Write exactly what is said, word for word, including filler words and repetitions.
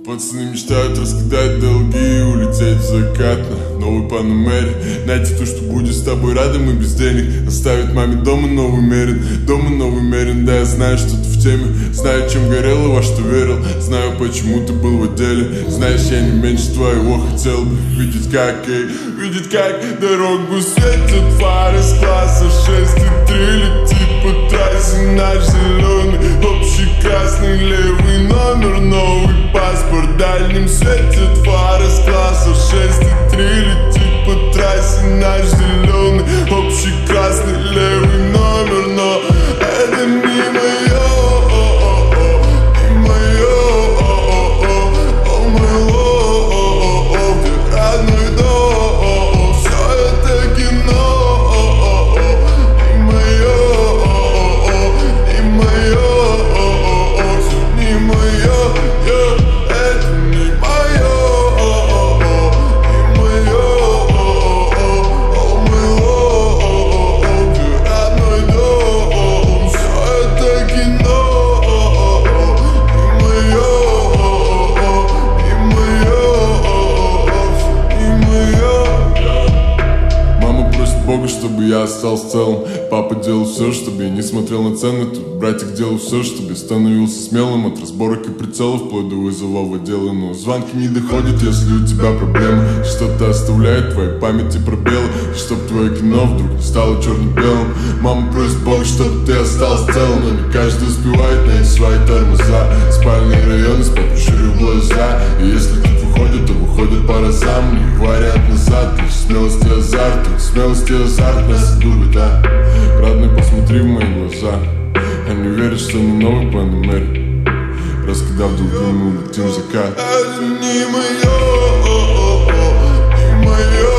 Пацаны мечтают раскидать долги и улететь в закат на новый Панамере. Найти то, что будет с тобой рядом и без денег. Оставить маме дома новый Мерин, дома новый Мерин. Да, я знаю, что ты в теме, знаю, чем горел и во что верил. Знаю, почему ты был в отделе. Знаешь, я не меньше твоего хотел бы видеть, как, эй, видеть, как дорогу светят фары с класса шесть и три. Летит по трассе наш зеленый, общий красный левый номер, новый паспорт. Дальним светят фары с класса шесть и три. Летит по трассе наш зеленый, общий красный левый номер. Но это не мое, не мое, о моего, где родной дом. Все это кино, не мое, не мое, все не мое. Бога, чтобы я остался целым. Папа делал все, чтобы я не смотрел на цены. Тут братик делал все, чтобы я становился смелым. От разборок и прицелов вплоть до вызова в отделы. Но звонки не доходят, если у тебя проблемы. Что-то оставляет в твоей памяти пробелы. И чтоб твое кино вдруг не стало черно-белым. Мама просит Бога, чтобы ты остался целым. Но не каждый успевает найти свои тормоза. Спальные районы, спать прищурив глаза. И если тут выходит, то выходит по разам. Не вариант назад, лишь смелость и азарт. Тут смелость и азарт нас любит, да. Родной, посмотри в мои глаза. Они верят, что не новый Панамере. Раскидав долги, мы улетим в закат. Это не мое, не мое.